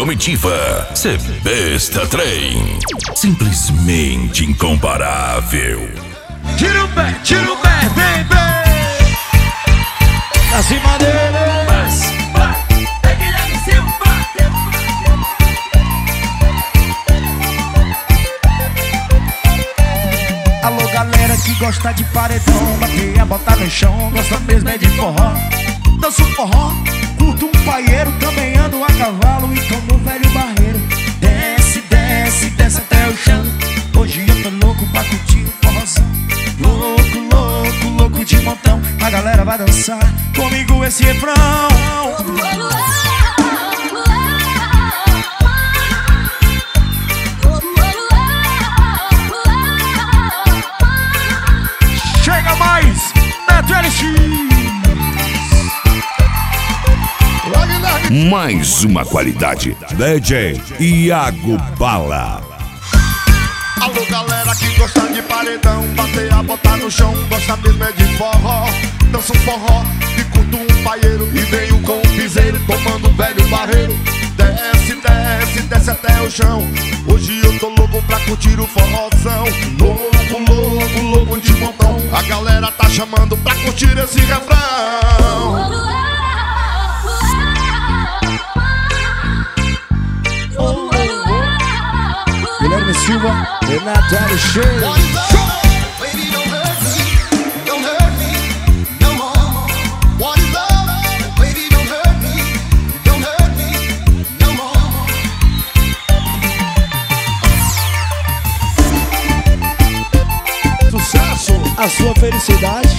Comitiva, cê besta trem. Simplesmente incomparável. Tira o pé, vem, vem. Pra cima dele. É Guilherme Silva. Alô, galera que gosta de paredão, bater a bota no chão, gosta mesmo é de forró. Danço forró, curto um paieiro, também ando a cavalo e tomo um velho barreiro. Desce, desce, desce até o chão. Hoje eu tô louco pra curtir o forrozão. Louco, louco, louco de montão. A galera vai dançar comigo esse refrão. Chega mais, Neto LX. Mais uma qualidade. DJ Iago Bala. Alô, galera que gosta de paredão, bater a bota no chão, gosta mesmo é de forró. Dança um forró e curto um paieiro e venho com um piseiro, tomando um velho barreiro. Desce, desce, desce até o chão. Hoje eu tô louco pra curtir o forrozão. Louco, louco, louco de montão. A galera tá chamando pra curtir esse refrão. Guilherme Silva, Renato LX. Sucesso, a sua felicidade.